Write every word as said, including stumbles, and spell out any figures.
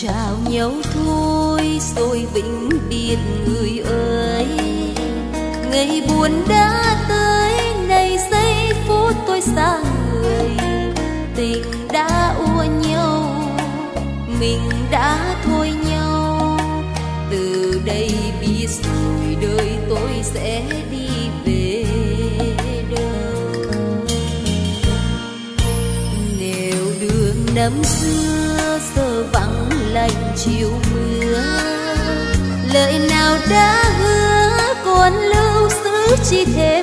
chào nhau thôi rồi vĩnh biệt người ơi. Ngày buồn đã tới, này giây phút tôi xa người. Tình đã ua nhau, mình đã thôi nhau. Từ đây biết rồi đời tôi sẽ đi về đâu. Nẻo đường năm xưa giờ vắng lạnh chiều mưa. Lời nào đã hứa còn lưu giữ chi thêm